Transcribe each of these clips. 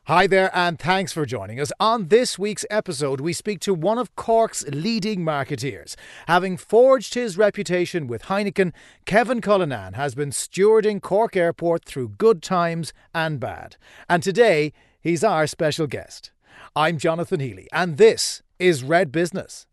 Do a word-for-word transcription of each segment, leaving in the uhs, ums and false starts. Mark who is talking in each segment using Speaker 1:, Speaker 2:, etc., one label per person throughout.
Speaker 1: Hi there, and thanks for joining us. On this week's episode, we speak to one of Cork's leading marketeers. Having forged his reputation with Heineken, Kevin Cullinan has been stewarding Cork Airport through good times and bad. And today, he's our special guest. I'm Jonathan Healy, and this is Red Business.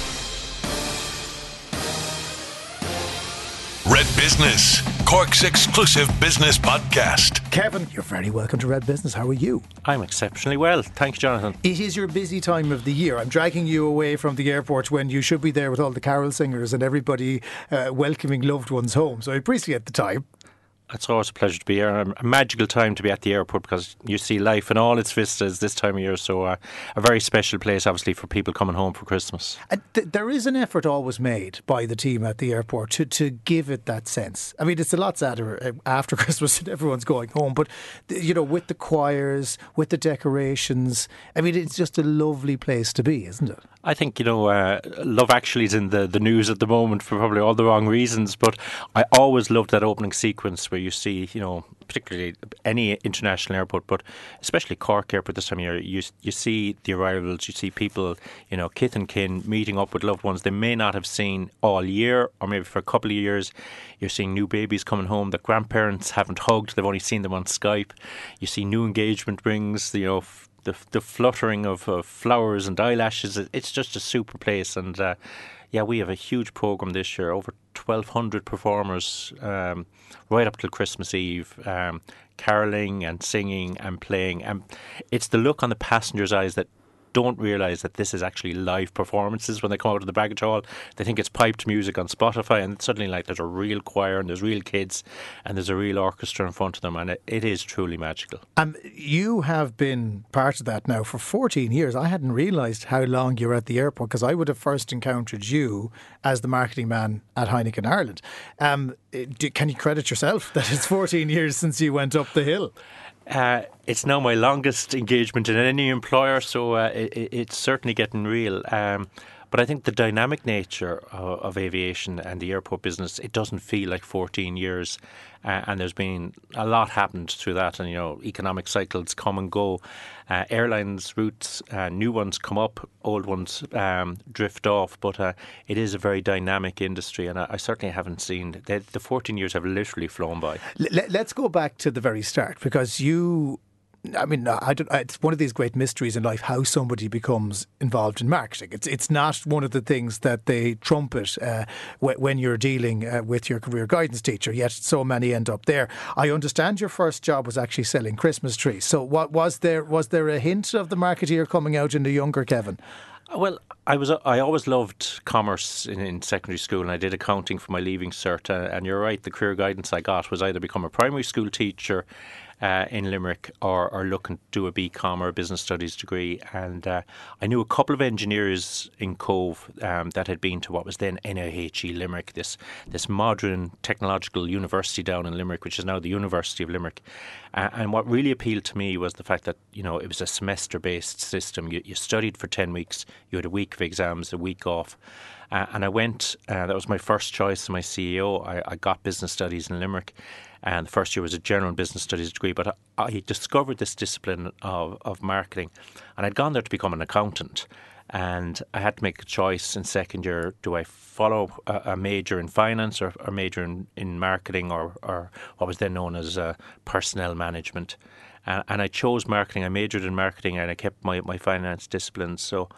Speaker 2: Red Business, Cork's exclusive business podcast.
Speaker 1: Kevin, you're very welcome to Red Business. How are you?
Speaker 3: I'm exceptionally well. Thank you, Jonathan.
Speaker 1: It is your busy time of the year. I'm dragging you away from the airport when you should be there with all the carol singers and everybody uh, welcoming loved ones home. So I appreciate the time.
Speaker 3: It's always a pleasure to be here. A magical time to be at the airport because you see life in all its vistas this time of year. So uh, a very special place, obviously, for people coming home for Christmas.
Speaker 1: And th- there is an effort always made by the team at the airport to, to give it that sense. I mean, it's a lot sadder after Christmas and everyone's going home. But, you know, with the choirs, with the decorations, I mean, it's just a lovely place to be, isn't it?
Speaker 3: I think, you know, uh, Love Actually is in the, the news at the moment for probably all the wrong reasons, but I always loved that opening sequence where you see, you know, particularly any international airport, but especially Cork Airport this time of year, you, you see the arrivals, you see people, you know, kith and kin meeting up with loved ones they may not have seen all year or maybe for a couple of years. You're seeing new babies coming home that grandparents haven't hugged, they've only seen them on Skype. You see new engagement rings, you know, The, the fluttering of uh, flowers and eyelashes. It's just a super place. And uh, yeah, we have a huge programme this year, over twelve hundred performers um, right up till Christmas Eve, um, carolling and singing and playing. And it's the look on the passengers' eyes that don't realise that this is actually live performances when they come out of the baggage hall. They think it's piped music on Spotify, and it's suddenly like there's a real choir and there's real kids and there's a real orchestra in front of them, and it, it is truly magical.
Speaker 1: Um, you have been part of that now for fourteen years. I hadn't realised how long you were at the airport because I would have first encountered you as the marketing man at Heineken Ireland. Um, do, can you credit yourself that it's fourteen years since you went up the hill?
Speaker 3: Uh, it's now my longest engagement in any employer, so uh, it, it's certainly getting real. Um, but I think the dynamic nature of, of aviation and the airport business, it doesn't feel like fourteen years. Uh, and there's been a lot happened through that. And, you know, economic cycles come and go. Uh, airlines, routes, uh, new ones come up, old ones um, drift off. But uh, it is a very dynamic industry. And I, I certainly haven't seen, the, the fourteen years have literally flown by.
Speaker 1: Let, let's go back to the very start because you... I mean, I don't, it's one of these great mysteries in life how somebody becomes involved in marketing. It's it's not one of the things that they trumpet uh, when you're dealing uh, with your career guidance teacher, yet so many end up there. I understand your first job was actually selling Christmas trees. So what was there was there a hint of the marketeer coming out in the younger Kevin?
Speaker 3: Well, I was I always loved commerce in, in secondary school, and I did accounting for my leaving cert. Uh, and you're right, the career guidance I got was either become a primary school teacher uh, in Limerick or, or looking to do a B Com or a business studies degree. And uh, I knew a couple of engineers in Cove um, that had been to what was then N I H E Limerick, this this modern technological university down in Limerick, which is now the University of Limerick. Uh, and what really appealed to me was the fact that, you know, it was a semester-based system. You, you studied for ten weeks, you had a week of exams, a week off. Uh, and I went, uh, that was my first choice to my C E O. I, I got business studies in Limerick. And the first year was a general business studies degree. But I, I discovered this discipline of, of marketing. And I'd gone there to become an accountant. And I had to make a choice in second year. Do I follow a, a major in finance or a major in, in marketing or, or what was then known as uh, personnel management? Uh, and I chose marketing. I majored in marketing and I kept my, my finance disciplines. So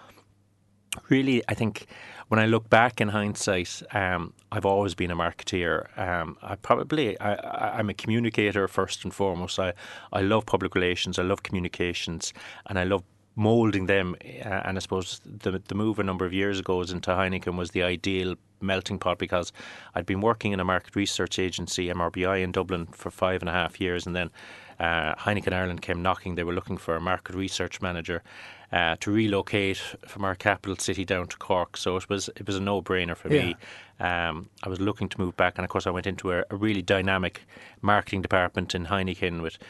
Speaker 3: really, I think when I look back in hindsight, um, I've always been a marketeer. Um, I probably, I, I, I'm a communicator first and foremost. I, I love public relations, I love communications, and I love moulding them. Uh, and I suppose the the move a number of years ago into Heineken was the ideal melting pot because I'd been working in a market research agency, M R B I, in Dublin for five and a half years, and then uh, Heineken Ireland came knocking. They were looking for a market research manager. uh, to relocate from our capital city down to Cork. So it was it was a no-brainer for
Speaker 1: Yeah.
Speaker 3: me. Um, I was looking to move back, and of course I went into a, a really dynamic marketing department in Heineken with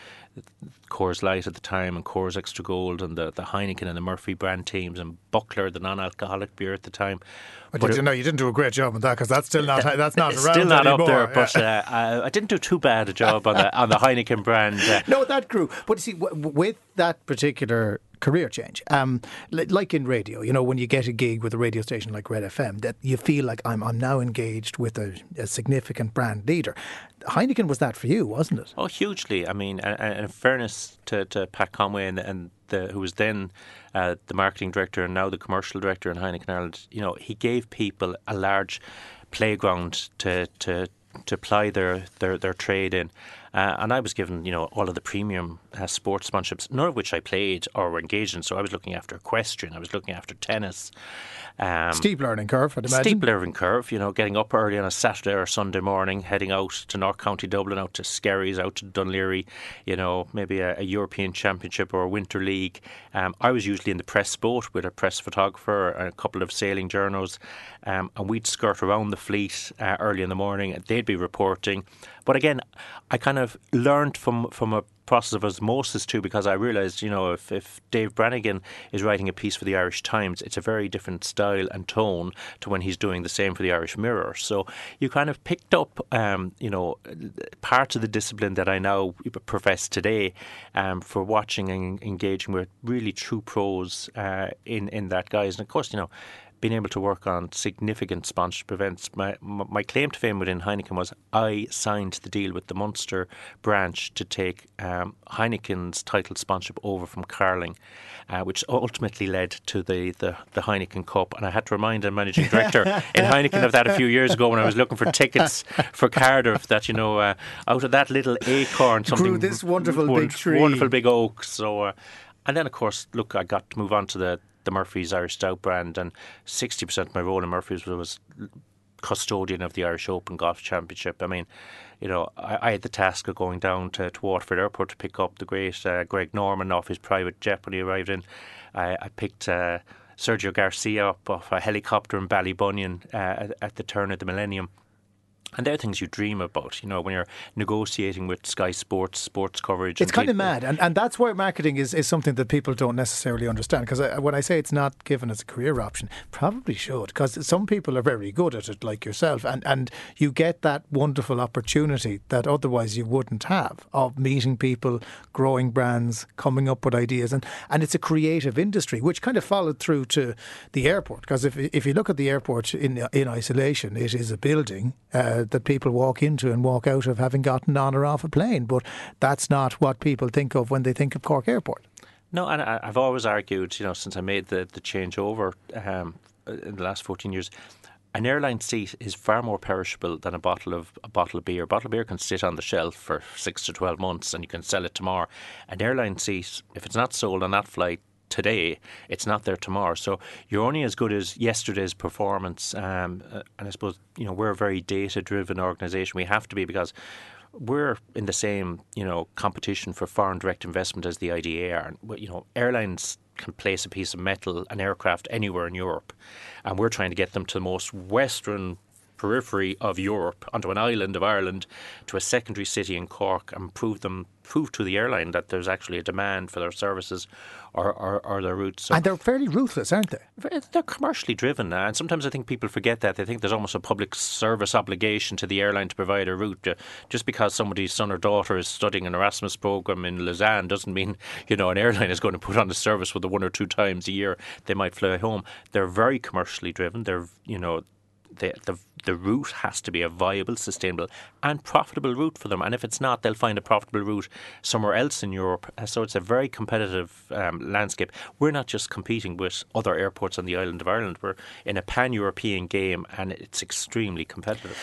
Speaker 3: Coors Light at the time and Coors Extra Gold and the, the Heineken and the Murphy brand teams and Buckler, the non-alcoholic beer at the time.
Speaker 1: But,
Speaker 3: But
Speaker 1: you,
Speaker 3: it-
Speaker 1: didn't know, you didn't do a great job on that, because that's still not that's not
Speaker 3: It's
Speaker 1: around
Speaker 3: still not
Speaker 1: anymore.
Speaker 3: up there,
Speaker 1: Yeah.
Speaker 3: but uh, I, I didn't do too bad a job on the on the Heineken brand. Uh,
Speaker 1: No, that grew. But you see, w- w- with that particular career change, um, li- like in radio, you know, when you get a gig with a radio station like Red F M, that you feel like I'm I'm now engaged with a, a significant brand leader. Heineken was that for you, wasn't it?
Speaker 3: Oh, hugely. I mean, and, and in fairness to, to Pat Conway and, and the, who was then uh, the marketing director and now the commercial director in Heineken Ireland, you know, he gave people a large playground to to to ply their, their, their trade in. Uh, and I was given, you know, all of the premium uh, sports sponsorships, none of which I played or were engaged in. So I was looking after equestrian, I was looking after tennis. Um,
Speaker 1: Steep learning curve, I'd imagine.
Speaker 3: Steep learning curve, you know, getting up early on a Saturday or Sunday morning, heading out to North County Dublin, out to Skerries, out to Dunleary, you know, maybe a, a European Championship or a Winter League. Um, I was usually in the press boat with a press photographer and a couple of sailing journos, um, and we'd skirt around the fleet uh, early in the morning, and they'd be reporting. But again, I kind of learned from, from a process of osmosis too, because I realised, you know, if, if Dave Brannigan is writing a piece for the Irish Times, it's a very different style and tone to when he's doing the same for the Irish Mirror. So you kind of picked up, um, you know, parts of the discipline that I now profess today um, for watching and engaging with really true pros uh, in, in that guise. And of course, you know, being able to work on significant sponsorship events. My, my claim to fame within Heineken was I signed the deal with the Munster branch to take um, Heineken's title sponsorship over from Carling, uh, which ultimately led to the, the, the Heineken Cup. And I had to remind the managing director in Heineken of that a few years ago when I was looking for tickets for Cardiff, that, you know, uh, out of that little acorn, something
Speaker 1: Grew this wonderful
Speaker 3: won-
Speaker 1: big tree.
Speaker 3: Wonderful big oak. So, uh, and then, of course, look, I got to move on to the the Murphy's Irish Stout brand, and sixty percent of my role in Murphy's was custodian of the Irish Open Golf Championship. I mean, you know, I, I had the task of going down to, to Waterford Airport to pick up the great uh, Greg Norman off his private jet when he arrived in. I, I picked uh, Sergio Garcia up off a helicopter in Ballybunion uh, at, at the turn of the millennium. And they're things you dream about, you know, when you're negotiating with Sky Sports, sports coverage.
Speaker 1: It's
Speaker 3: and
Speaker 1: kind of
Speaker 3: people-
Speaker 1: mad, and, and that's where marketing is, is something that people don't necessarily understand. Because when I say it's not given as a career option, probably should, because some people are very good at it, like yourself, and, and you get that wonderful opportunity that otherwise you wouldn't have of meeting people, growing brands, coming up with ideas, and, and it's a creative industry, which kind of followed through to the airport. Because if if you look at the airport in in isolation, it is a building Uh, that people walk into and walk out of having gotten on or off a plane. But that's not what people think of when they think of Cork Airport.
Speaker 3: No, and I- I've always argued, you know, since I made the, the change over um, in the last fourteen years, an airline seat is far more perishable than a bottle of a bottle of beer. A bottle of beer can sit on the shelf for six to twelve months and you can sell it tomorrow. An airline seat, if it's not sold on that flight today, it's not there tomorrow. So you're only as good as yesterday's performance. Um, uh, and I suppose, you know, we're a very data-driven organisation. We have to be, because we're in the same, you know, competition for foreign direct investment as the I D A are. And, you know, airlines can place a piece of metal, an aircraft, anywhere in Europe, and we're trying to get them to the most western periphery of Europe, onto an island of Ireland, to a secondary city in Cork, and prove them prove to the airline that there's actually a demand for their services or, or, or their routes. So
Speaker 1: And they're fairly ruthless, aren't they?
Speaker 3: they're commercially driven, uh, and sometimes I think people forget that. They think there's almost a public service obligation to the airline to provide a route. Uh, just because somebody's son or daughter is studying an Erasmus program in Lausanne doesn't mean, you know, an airline is going to put on a service with the one or two times a year they might fly home. They're very commercially driven. They're, you know, The, the the route has to be a viable, sustainable and profitable route for them. And if it's not, they'll find a profitable route somewhere else in Europe. So it's a very competitive um, landscape. We're not just competing with other airports on the island of Ireland. We're in a pan-European game, and it's extremely competitive.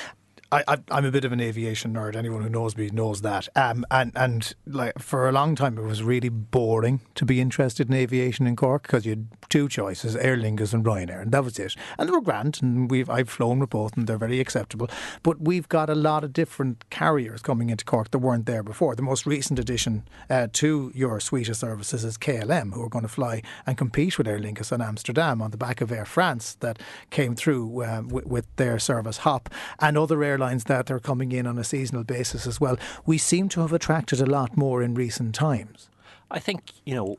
Speaker 1: I, I, I'm a bit of an aviation nerd. Anyone who knows me knows that. Um, and and like for a long time, it was really boring to be interested in aviation in Cork because you had two choices: Aer Lingus and Ryanair, and that was it. And they were grand, and we've I've flown with both, and they're very acceptable. But we've got a lot of different carriers coming into Cork that weren't there before. The most recent addition uh, to your suite of services is K L M, who are going to fly and compete with Aer Lingus in Amsterdam on the back of Air France that came through uh, with, with their service Hop, and other airlines that are coming in on a seasonal basis as well. We seem to have attracted a lot more in recent times.
Speaker 3: I think, you know,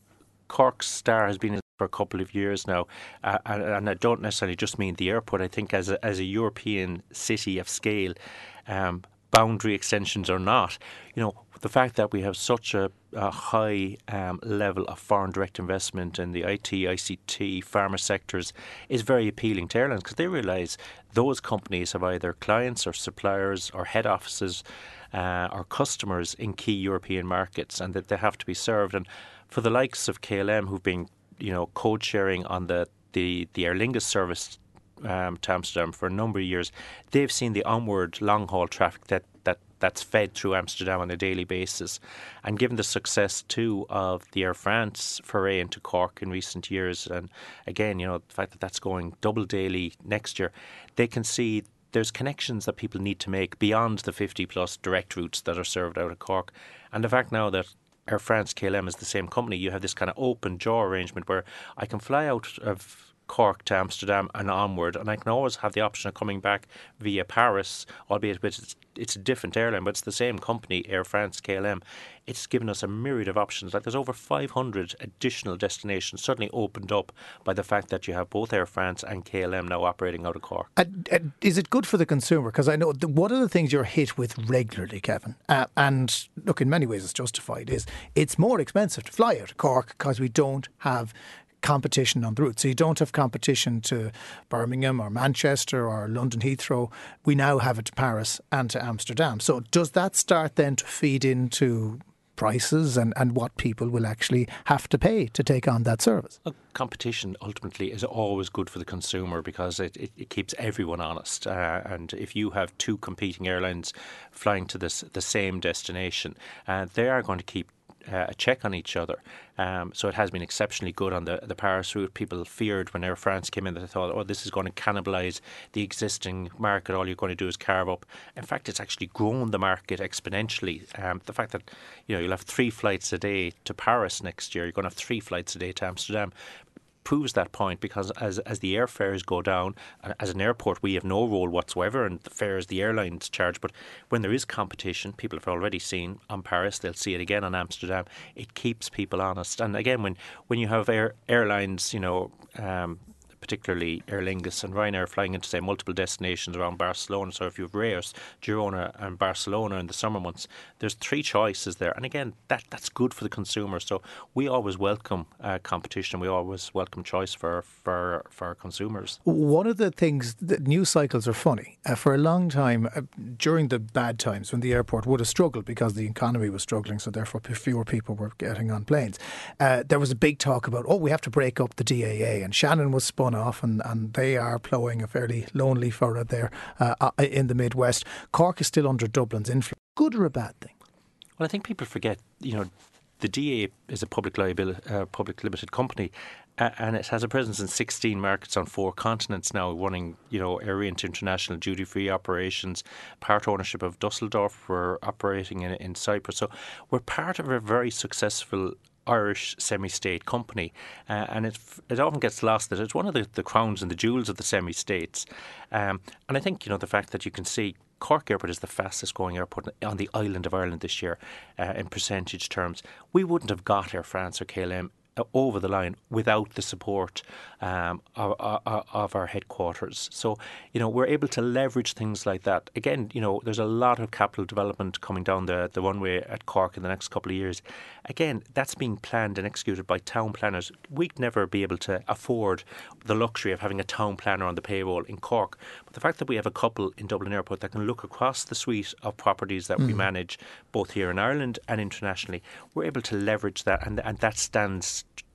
Speaker 3: Cork's star has been for a couple of years now, uh, and, and I don't necessarily just mean the airport. I think as a, as a European city of scale, um, boundary extensions or not, you know, the fact that we have such a, a high um, level of foreign direct investment in the I T, I C T, pharma sectors is very appealing to airlines because they realise those companies have either clients or suppliers or head offices uh, or customers in key European markets, and that they have to be served. And for the likes of K L M, who've been, you know, code sharing on the, the, the Aer Lingus service Um, to Amsterdam for a number of years, they've seen the onward long-haul traffic that, that that's fed through Amsterdam on a daily basis. And given the success too of the Air France foray into Cork in recent years, and again, you know, the fact that that's going double daily next year, they can see there's connections that people need to make beyond the fifty plus direct routes that are served out of Cork. And the fact now that Air France K L M is the same company, you have this kind of open jaw arrangement where I can fly out of Cork to Amsterdam and onward, and I can always have the option of coming back via Paris, albeit it's, it's a different airline, but it's the same company, Air France K L M. It's given us a myriad of options. Like there's over five hundred additional destinations suddenly opened up by the fact that you have both Air France and K L M now operating out of Cork.
Speaker 1: And, and is it good for the consumer? Because I know the, one of the things you're hit with regularly, Kevin, uh, and look, in many ways it's justified, is it's more expensive to fly out of Cork because we don't have competition on the route. So you don't have competition to Birmingham or Manchester or London Heathrow. We now have it to Paris and to Amsterdam. So does that start then to feed into prices and, and what people will actually have to pay to take on that service?
Speaker 3: Well, competition ultimately is always good for the consumer because it, it, it keeps everyone honest. Uh, and if you have two competing airlines flying to this, the same destination, uh, they are going to keep Uh, a check on each other. Um, so it has been exceptionally good on the, the Paris route. People feared when Air France came in that they thought, oh, this is going to cannibalise the existing market. All you're going to do is carve up. In fact, it's actually grown the market exponentially. Um, the fact that, you know, you'll have three flights a day to Paris next year, you're going to have three flights a day to Amsterdam, proves that point, because as as the airfares go down, as an airport we have no role whatsoever in the fares the airlines charge, but when there is competition, people have already seen on Paris, they'll see it again on Amsterdam, it keeps people honest. And again, when, when you have air, airlines, you know, um, particularly Aer Lingus and Ryanair flying into, say, multiple destinations around Barcelona. So if you have Reus, Girona and Barcelona in the summer months, there's three choices there. And again, that that's good for the consumer. So we always welcome uh, competition. We always welcome choice for, for, for our consumers.
Speaker 1: One of the things, the news cycles are funny. Uh, for a long time, uh, during the bad times when the airport would have struggled because the economy was struggling, so therefore fewer people were getting on planes, uh, there was a big talk about, oh, we have to break up the D A A. And Shannon was spun off, and, and they are ploughing a fairly lonely furrow there uh, in the Midwest. Cork is still under Dublin's influence. Good or a bad thing?
Speaker 3: Well, I think people forget, you know, the D A A is a public liability, uh, public limited company, uh, and it has a presence in sixteen markets on four continents now, running, you know, Orient International duty-free operations, part ownership of Dusseldorf. We're operating in, in Cyprus. So we're part of a very successful Irish semi-state company, uh, and it it often gets lost that it's one of the, the crowns and the jewels of the semi-states. Um, and I think, you know, the fact that you can see Cork Airport is the fastest growing airport on the island of Ireland this year uh, in percentage terms. We wouldn't have got Air France or K L M over the line without the support um, of, of, of our headquarters. So, you know, we're able to leverage things like that. Again, you know, there's a lot of capital development coming down the, the runway at Cork in the next couple of years. Again, that's being planned and executed by town planners. We'd never be able to afford the luxury of having a town planner on the payroll in Cork. But the fact that we have a couple in Dublin Airport that can look across the suite of properties that mm. we manage, both here in Ireland and internationally, we're able to leverage that, and, and that stands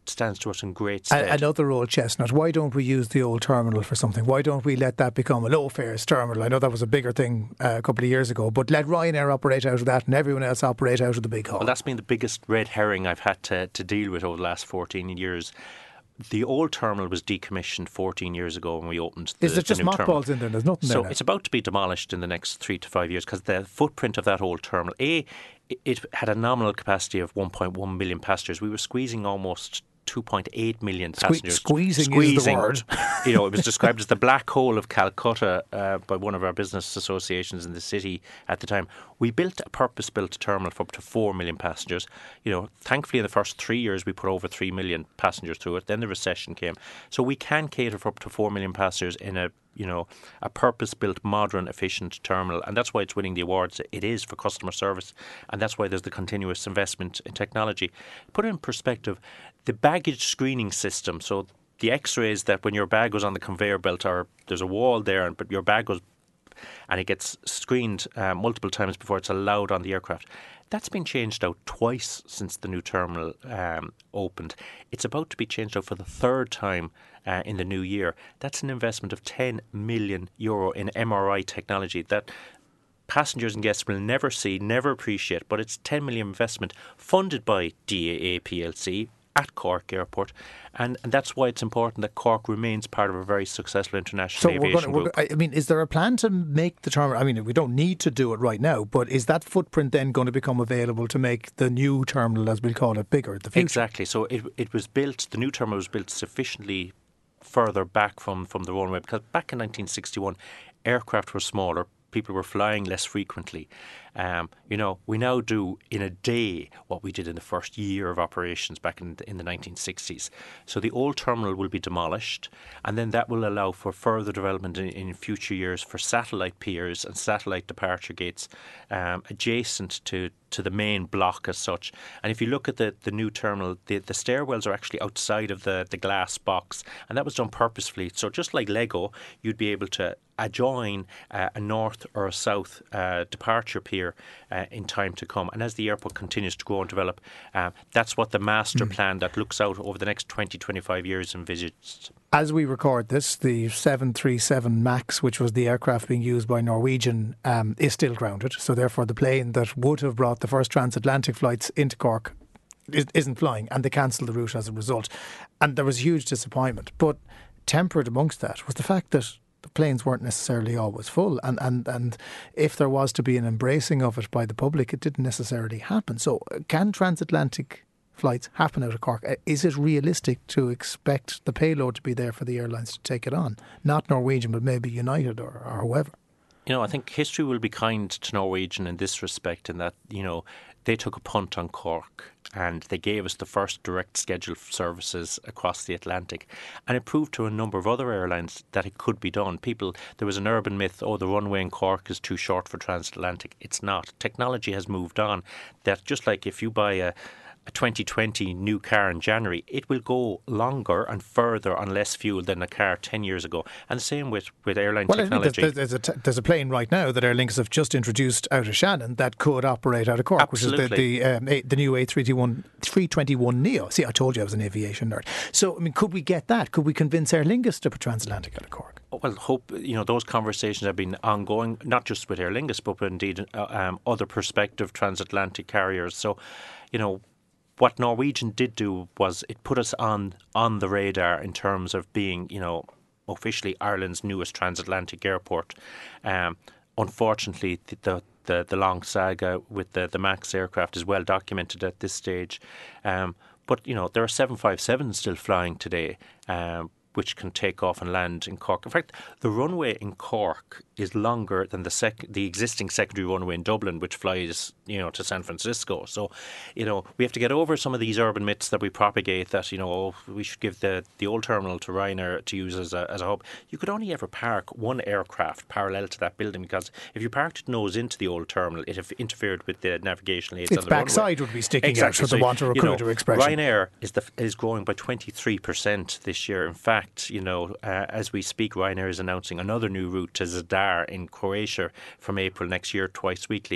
Speaker 3: stands to us in great stead.
Speaker 1: Another old chestnut. Why don't we use the old terminal for something? Why don't we let that become a low fares terminal? I know that was a bigger thing uh, a couple of years ago, but let Ryanair operate out of that and everyone else operate out of the big hall.
Speaker 3: Well, that's been the biggest red herring I've had to, to deal with over the last fourteen years. The old terminal was decommissioned fourteen years ago when we opened the,
Speaker 1: Is there just mothballs in there? There's nothing
Speaker 3: so
Speaker 1: there now.
Speaker 3: It's about to be demolished in the next three to five years because the footprint of that old terminal, A, it had a nominal capacity of one point one million passengers. We were squeezing almost two point eight million passengers.
Speaker 1: Sque- squeezing,
Speaker 3: squeezing
Speaker 1: is the word.
Speaker 3: You know, it was described as the black hole of Calcutta uh, by one of our business associations in the city at the time. We built a purpose-built terminal for up to four million passengers. You know, thankfully in the first three years we put over three million passengers through it. Then the recession came. So we can cater for up to four million passengers in a, you know, a purpose-built, modern, efficient terminal. And that's why it's winning the awards it is for customer service. And that's why there's the continuous investment in technology. Put it in perspective, the baggage screening system, so the x-rays that when your bag goes on the conveyor belt, or there's a wall there, but your bag goes and it gets screened uh, multiple times before it's allowed on the aircraft. That's been changed out twice since the new terminal um, opened. It's about to be changed out for the third time uh, in the new year. That's an investment of ten million euro in M R I technology that passengers and guests will never see, never appreciate, but it's ten million investment funded by D A A P L C at Cork Airport, and, and that's why it's important that Cork remains part of a very successful international
Speaker 1: so
Speaker 3: aviation
Speaker 1: we're gonna,
Speaker 3: group.
Speaker 1: We're, I mean, is there a plan to make the terminal? I mean, we don't need to do it right now, but is that footprint then going to become available to make the new terminal, as we'll call it, bigger in the future?
Speaker 3: Exactly. So it it was built, the new terminal was built sufficiently further back from, from the runway, because back in nineteen sixty-one, aircraft were smaller, people were flying less frequently. Um, you know, we now do in a day what we did in the first year of operations back in the, in the nineteen sixties. So the old terminal will be demolished, and then that will allow for further development in, in future years for satellite piers and satellite departure gates um, adjacent to to the main block as such. And if you look at the, the new terminal, the, the stairwells are actually outside of the, the glass box, and that was done purposefully. So just like Lego, you'd be able to adjoin uh, a north or a south uh, departure pier uh, in time to come. And as the airport continues to grow and develop, uh, that's what the master mm. plan that looks out over the next twenty, twenty-five years envisaged.
Speaker 1: As we record this, the seven thirty-seven MAX, which was the aircraft being used by Norwegian, um, is still grounded. So therefore the plane that would have brought the first transatlantic flights into Cork isn't flying, and they cancelled the route as a result. And there was huge disappointment. But tempered amongst that was the fact that the planes weren't necessarily always full, and, and, and if there was to be an embracing of it by the public, it didn't necessarily happen. So can transatlantic flights happen out of Cork? Is it realistic to expect the payload to be there for the airlines to take it on? Not Norwegian, but maybe United or, or whoever.
Speaker 3: You know, I think history will be kind to Norwegian in this respect, in that, you know, they took a punt on Cork and they gave us the first direct scheduled services across the Atlantic. And it proved to a number of other airlines that it could be done. People, there was an urban myth, oh, the runway in Cork is too short for transatlantic. It's not. Technology has moved on. That just like if you buy a a twenty twenty new car in January, it will go longer and further on less fuel than a car ten years ago. And the same with, with airline
Speaker 1: well,
Speaker 3: technology.
Speaker 1: There's, there's, a t- there's a plane right now that Aer Lingus have just introduced out of Shannon that could operate out of Cork,
Speaker 3: Absolutely.
Speaker 1: which is the the, um, a, the new A three twenty-one neo. See, I told you I was an aviation nerd. So, I mean, could we get that? Could we convince Aer Lingus to put transatlantic out of Cork?
Speaker 3: Well, hope, you know, those conversations have been ongoing, not just with Aer Lingus, but indeed uh, um, other prospective transatlantic carriers. So, you know, what Norwegian did do was it put us on on the radar in terms of being, you know, officially Ireland's newest transatlantic airport. Um, unfortunately, the, the the the long saga with the the MAX aircraft is well documented at this stage. Um, but you know, there are seven fifty-sevens still flying today, um, which can take off and land in Cork. In fact, the runway in Cork is longer than the sec- the existing secondary runway in Dublin, which flies, you know, to San Francisco. So, you know, we have to get over some of these urban myths that we propagate that, you know, oh, we should give the, the old terminal to Ryanair to use as a, as a hub. You could only ever park one aircraft parallel to that building, because if you parked it nose into the old terminal, it have interfered with the navigational aids
Speaker 1: its
Speaker 3: on the
Speaker 1: backside
Speaker 3: runway.
Speaker 1: Would be sticking
Speaker 3: exactly.
Speaker 1: out, for
Speaker 3: so,
Speaker 1: the want of a
Speaker 3: you know,
Speaker 1: cruder expression.
Speaker 3: Ryanair is the is growing by twenty-three percent this year. In fact, you know, uh, as we speak, Ryanair is announcing another new route to Zadar in Croatia from April next year, twice weekly.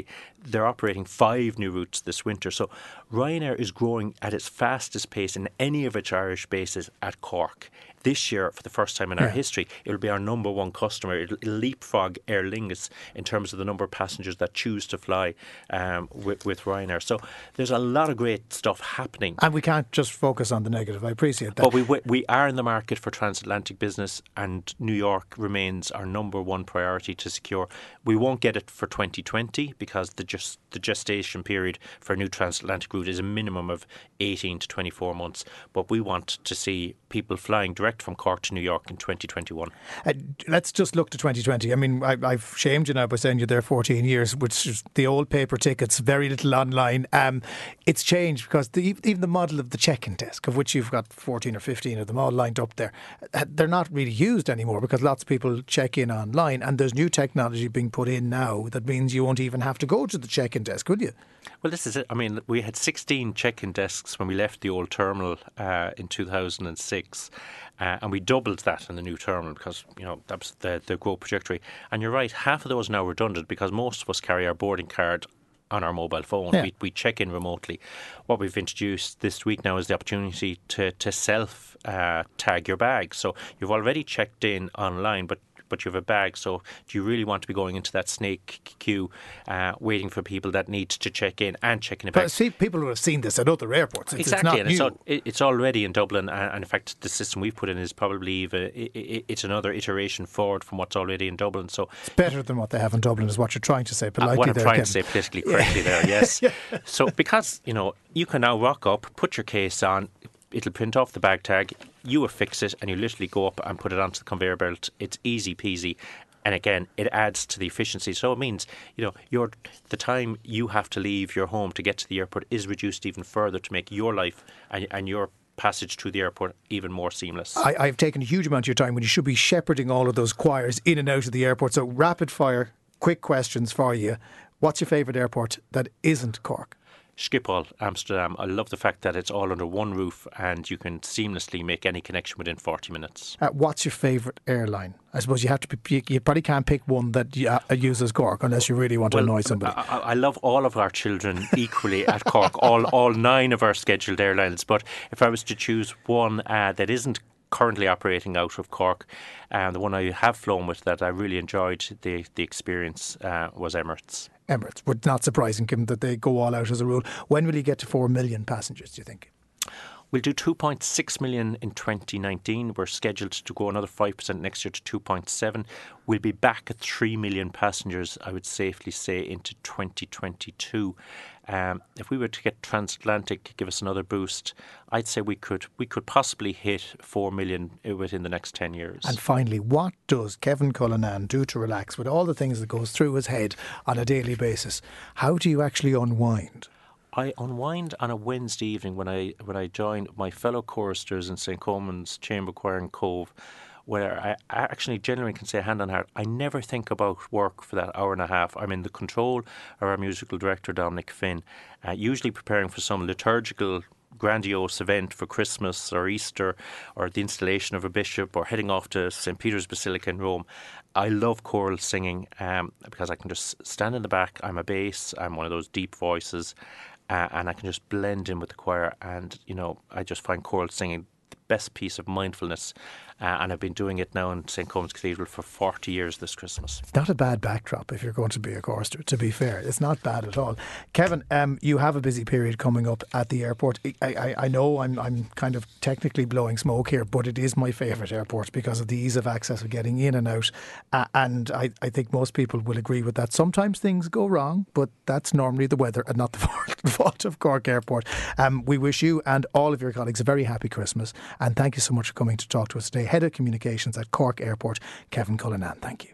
Speaker 3: they're operating five new routes this winter. So Ryanair is growing at its fastest pace in any of its Irish bases at Cork. This year, for the first time in our yeah. history, it'll be our number one customer. It'll, it'll leapfrog Aer Lingus in terms of the number of passengers that choose to fly um, with, with Ryanair. So there's a lot of great stuff happening.
Speaker 1: And we can't just focus on the negative. I appreciate that.
Speaker 3: But we we are in the market for transatlantic business, and New York remains our number one priority to secure. We won't get it for twenty twenty because the just the gestation period for a new transatlantic route is a minimum of eighteen to twenty-four months. But we want to see people flying direct from Cork to New York in twenty twenty-one.
Speaker 1: Uh, let's just look to twenty twenty. I mean, I, I've shamed you now by saying you're there fourteen years, which is the old paper tickets, very little online. Um, it's changed because the, even the model of the check-in desk, of which you've got fourteen or fifteen of them all lined up there, they're not really used anymore because lots of people check in online, and there's new technology being put in now that means you won't even have to go to the check-in desk, would you?
Speaker 3: Well, this is it. I mean, we had sixteen check-in desks when we left the old terminal uh, in two thousand six. Uh, and we doubled that in the new terminal because, you know, that was the, the growth trajectory. And you're right, half of those are now redundant because most of us carry our boarding card on our mobile phone. Yeah. We, we check in remotely. What we've introduced this week now is the opportunity to, to self uh, tag your bag. So you've already checked in online, but but you have a bag, so do you really want to be going into that snake queue uh, waiting for people that need to check in and check in a bag?
Speaker 1: But see, people will have seen this at other airports. It's,
Speaker 3: exactly,
Speaker 1: it's not
Speaker 3: and
Speaker 1: new.
Speaker 3: It's, al- it's already in Dublin, and in fact the system we've put in is probably even, it's another iteration forward from what's already in Dublin. So
Speaker 1: it's better than what they have in Dublin is what you're trying to say politely.
Speaker 3: Uh, what I'm
Speaker 1: there,
Speaker 3: trying
Speaker 1: Kevin.
Speaker 3: to say politically correctly yeah. there, yes. yeah. So because, you know, you can now rock up, put your case on, it'll print off the bag tag, you affix it, and you literally go up and put it onto the conveyor belt. It's easy peasy. And again, it adds to the efficiency. So it means, you know, your the time you have to leave your home to get to the airport is reduced even further to make your life and, and your passage through the airport even more seamless.
Speaker 1: I, I've taken a huge amount of your time when you should be shepherding all of those choirs in and out of the airport. So rapid fire, quick questions for you. What's your favourite airport that isn't Cork?
Speaker 3: Schiphol, Amsterdam. I love the fact that it's all under one roof and you can seamlessly make any connection within forty minutes.
Speaker 1: Uh, what's your favourite airline? I suppose you have to. Be, you probably can't pick one that uh, uses Cork unless you really want to
Speaker 3: well,
Speaker 1: annoy somebody.
Speaker 3: I, I love all of our children equally at Cork, all all nine of our scheduled airlines. But if I was to choose one uh, that isn't currently operating out of Cork, and uh, the one I have flown with that I really enjoyed the the experience uh, was Emirates.
Speaker 1: Emirates, but not surprising given that they go all out as a rule. When will you get to four million passengers, do you think?
Speaker 3: We'll do two point six million in twenty nineteen. We're scheduled to go another five percent next year to two point seven. We'll be back at three million passengers, I would safely say, into twenty twenty-two. Um, if we were to get transatlantic, give us another boost, I'd say we could we could possibly hit four million within the next ten years.
Speaker 1: And finally, what does Kevin Cullinan do to relax with all the things that goes through his head on a daily basis? How do you actually unwind?
Speaker 3: I unwind on a Wednesday evening when I when I join my fellow choristers in Saint Coman's Chamber Choir in Cove, where I actually genuinely can say hand on heart, I never think about work for that hour and a half. I'm in the control of our musical director, Dominic Finn, uh, usually preparing for some liturgical grandiose event for Christmas or Easter or the installation of a bishop or heading off to Saint Peter's Basilica in Rome. I love choral singing um, because I can just stand in the back. I'm a bass. I'm one of those deep voices. Uh, and I can just blend in with the choir, and you know, I just find choral singing the best piece of mindfulness, uh, and I've been doing it now in Saint Coman's Cathedral for forty years this Christmas.
Speaker 1: It's not a bad backdrop if you're going to be a chorister, to be fair. It's not bad at all. Kevin, um, you have a busy period coming up at the airport. I, I, I know I'm I'm kind of technically blowing smoke here, but it is my favourite airport because of the ease of access of getting in and out, uh, and I, I think most people will agree with that. Sometimes things go wrong, but that's normally the weather and not the fault of Cork Airport. Um, we wish you and all of your colleagues a very happy Christmas, and thank you so much for coming to talk to us today. Head of Communications at Cork Airport, Kevin Cullinan. Thank you.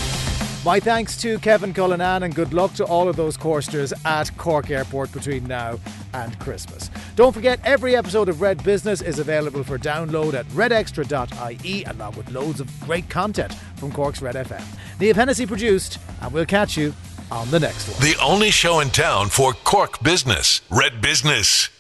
Speaker 1: My thanks to Kevin Cullinan, and good luck to all of those choristers at Cork Airport between now and Christmas. Don't forget, every episode of Red Business is available for download at red extra dot I E, along with loads of great content from Cork's Red F M. Niamh Hennessy produced, and we'll catch you on the next one.
Speaker 2: The only show in town for Cork business, Red Business.